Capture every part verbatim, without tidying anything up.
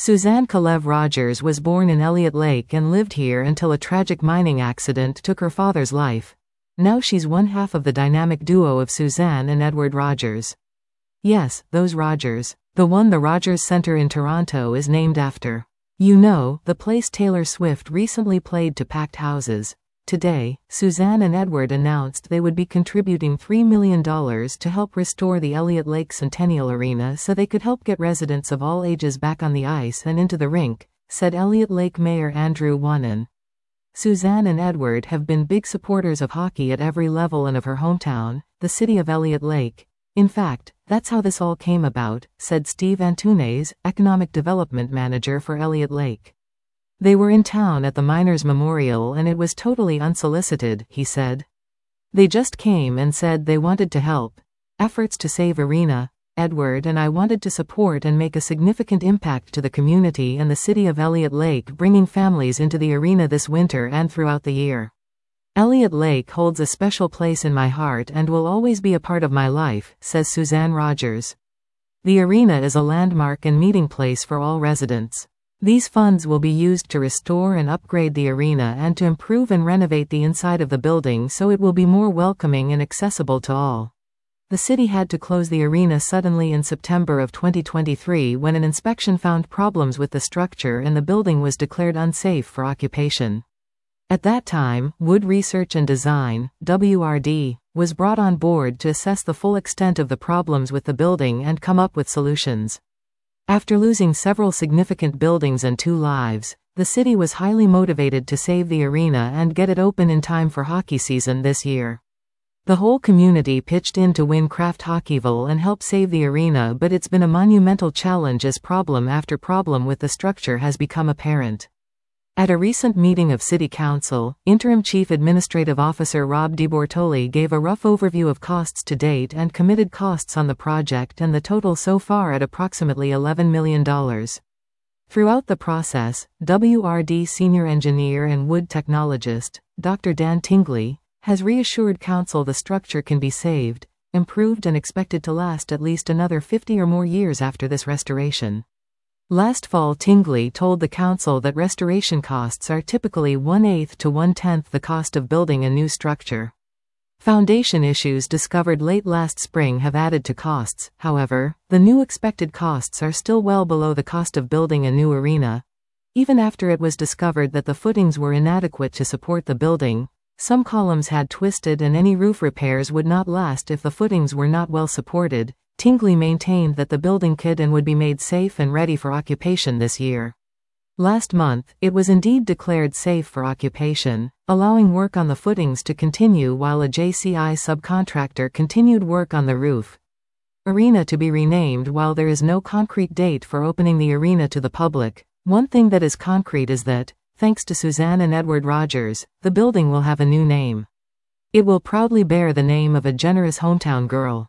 Suzanne Kalev Rogers was born in Elliott Lake and lived here until a tragic mining accident took her father's life. Now she's one half of the dynamic duo of Suzanne and Edward Rogers. Yes, those Rogers. The one the Rogers Centre in Toronto is named after. You know, the place Taylor Swift recently played to packed houses. Today, Suzanne and Edward announced they would be contributing three million dollars to help restore the Elliott Lake Centennial Arena so they could help get residents of all ages back on the ice and into the rink, said Elliott Lake Mayor Andrew Wanan. Suzanne and Edward have been big supporters of hockey at every level and of her hometown, the city of Elliott Lake. In fact, that's how this all came about, said Steve Antunes, Economic Development Manager for Elliott Lake. They were in town at the Miners' Memorial and it was totally unsolicited, he said. They just came and said they wanted to help. Efforts to save arena. Edward and I wanted to support and make a significant impact to the community and the city of Elliott Lake, bringing families into the arena this winter and throughout the year. Elliott Lake holds a special place in my heart and will always be a part of my life, says Suzanne Rogers. The arena is a landmark and meeting place for all residents. These funds will be used to restore and upgrade the arena and to improve and renovate the inside of the building so it will be more welcoming and accessible to all. The city had to close the arena suddenly in September of twenty twenty-three when an inspection found problems with the structure and the building was declared unsafe for occupation. At that time, Wood Research and Design, W R D, was brought on board to assess the full extent of the problems with the building and come up with solutions. After losing several significant buildings and two lives, the city was highly motivated to save the arena and get it open in time for hockey season this year. The whole community pitched in to win Kraft Hockeyville and help save the arena, but it's been a monumental challenge as problem after problem with the structure has become apparent. At a recent meeting of City Council, Interim Chief Administrative Officer Rob DiBortoli gave a rough overview of costs to date and committed costs on the project and the total so far at approximately eleven million dollars. Throughout the process, W R D Senior Engineer and Wood Technologist, Doctor Dan Tingley, has reassured Council the structure can be saved, improved and expected to last at least another fifty or more years after this restoration. Last fall, Tingley told the Council that restoration costs are typically one-eighth to one-tenth the cost of building a new structure. Foundation issues discovered late last spring have added to costs. However, the new expected costs are still well below the cost of building a new arena. Even after it was discovered that the footings were inadequate to support the building, some columns had twisted and any roof repairs would not last if the footings were not well supported. Tingley maintained that the building could and would be made safe and ready for occupation this year. Last month, it was indeed declared safe for occupation, allowing work on the footings to continue while a J C I subcontractor continued work on the roof. Arena to be renamed. While there is no concrete date for opening the arena to the public, one thing that is concrete is that, thanks to Suzanne and Edward Rogers, the building will have a new name. It will proudly bear the name of a generous hometown girl.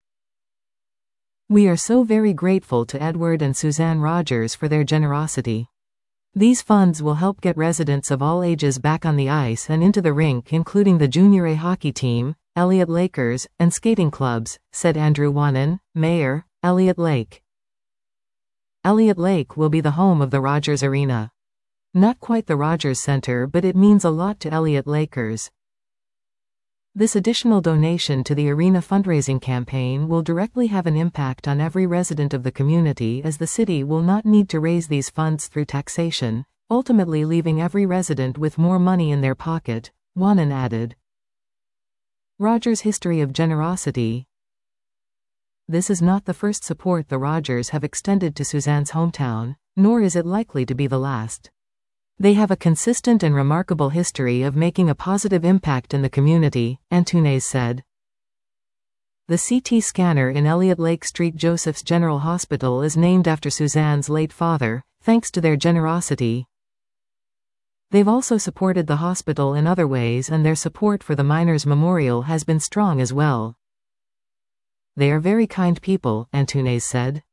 We are so very grateful to Edward and Suzanne Rogers for their generosity. These funds will help get residents of all ages back on the ice and into the rink, including the Junior A hockey team, Elliott Lakers, and skating clubs, said Andrew Wanan, Mayor, Elliott Lake. Elliott Lake will be the home of the Rogers Arena. Not quite the Rogers Centre, but it means a lot to Elliott Lakers. This additional donation to the arena fundraising campaign will directly have an impact on every resident of the community, as the city will not need to raise these funds through taxation, ultimately leaving every resident with more money in their pocket, Wanan added. Rogers' history of generosity. This is not the first support the Rogers have extended to Suzanne's hometown, nor is it likely to be the last. They have a consistent and remarkable history of making a positive impact in the community, Antunes said. The C T scanner in Elliott Lake Street Joseph's General Hospital is named after Suzanne's late father, thanks to their generosity. They've also supported the hospital in other ways, and their support for the Miners' Memorial has been strong as well. They are very kind people, Antunes said.